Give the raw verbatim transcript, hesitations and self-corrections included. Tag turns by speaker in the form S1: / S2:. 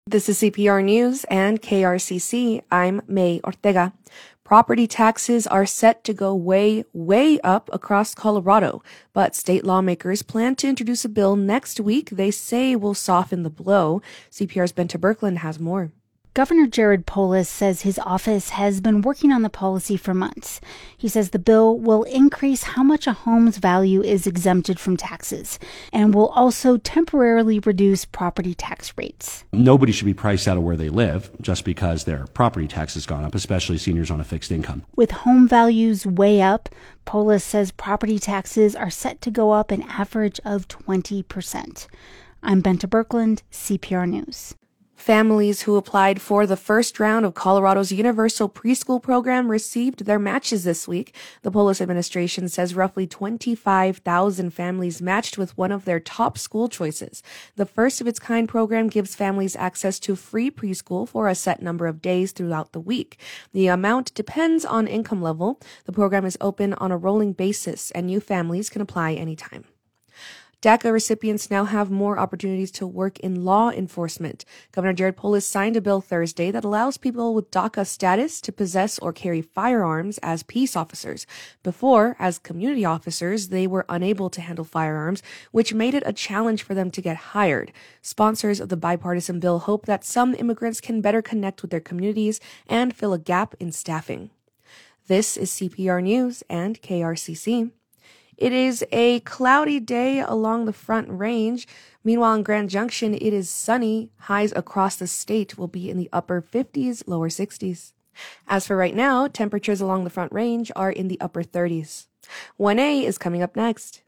S1: This is C P R News and K R C C. I'm May Ortega. Property taxes are set to go way, way up across Colorado, but state lawmakers plan to introduce a bill next week they say will soften the blow. C P R's Benta Birkeland has more.
S2: Governor Jared Polis says his office has been working on the policy for months. He says the bill will increase how much a home's value is exempted from taxes and will also temporarily reduce property tax rates.
S3: Nobody should be priced out of where they live just because their property tax has gone up, especially seniors on a fixed income.
S2: With home values way up, Polis says property taxes are set to go up an average of twenty percent. I'm Benta Birkeland, C P R News.
S1: Families who applied for the first round of Colorado's Universal Preschool Program received their matches this week. The Polis administration says roughly twenty-five thousand families matched with one of their top school choices. The first of its kind program gives families access to free preschool for a set number of days throughout the week. The amount depends on income level. The program is open on a rolling basis, and new families can apply anytime. DACA recipients now have more opportunities to work in law enforcement. Governor Jared Polis signed a bill Thursday that allows people with DACA status to possess or carry firearms as peace officers. Before, as community officers, they were unable to handle firearms, which made it a challenge for them to get hired. Sponsors of the bipartisan bill hope that some immigrants can better connect with their communities and fill a gap in staffing. This is C P R News and K R C C. It is a cloudy day along the Front Range. Meanwhile, in Grand Junction, it is sunny. Highs across the state will be in the upper fifties, lower sixties. As for right now, temperatures along the Front Range are in the upper thirties. one A is coming up next.